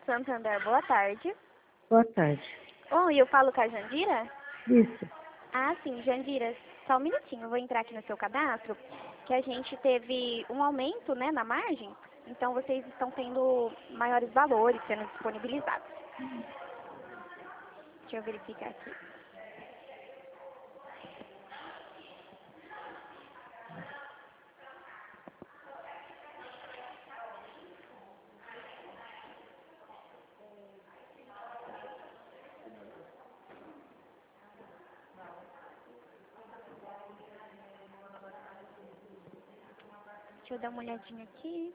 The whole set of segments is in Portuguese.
Santander, boa tarde. Boa tarde. Oi, eu falo com a Jandira? Isso. Ah, sim, Jandira, só um minutinho, eu vou entrar aqui no seu cadastro, que a gente teve um aumento, né, na margem, então vocês estão tendo maiores valores sendo disponibilizados. Deixa eu verificar aqui. Deixa eu dar uma olhadinha aqui.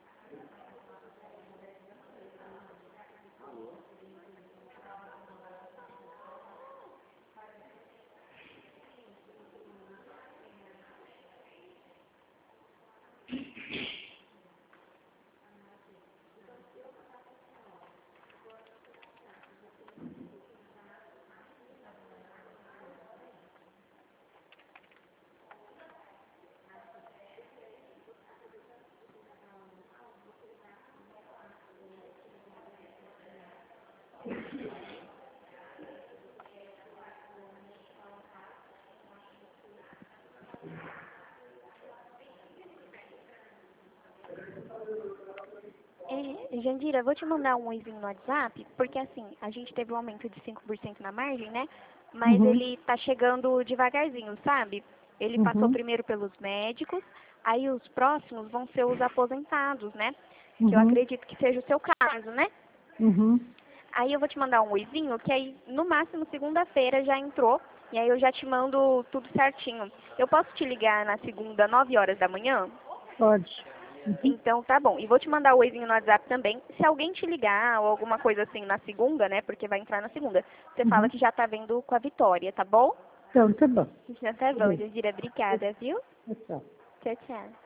Jandira, eu vou te mandar um oizinho no WhatsApp, porque assim, a gente teve um aumento de 5% na margem, né? Mas ele tá chegando devagarzinho, sabe? Ele passou primeiro pelos médicos, aí os próximos vão ser os aposentados, né? Que eu acredito que seja o seu caso, né? Aí eu vou te mandar um oizinho, que aí no máximo segunda-feira já entrou, e aí eu já te mando tudo certinho. Eu posso te ligar na segunda, 9 horas da manhã? Pode. Então tá bom. E vou te mandar o oizinho no WhatsApp também. Se alguém te ligar ou alguma coisa assim na segunda, né? Porque vai entrar na segunda. Você fala que já tá vendo com a Vitória, tá bom? Então, tá bom. Já tá bom, Jandira. Obrigada, viu? Tchau. Tchau, tchau.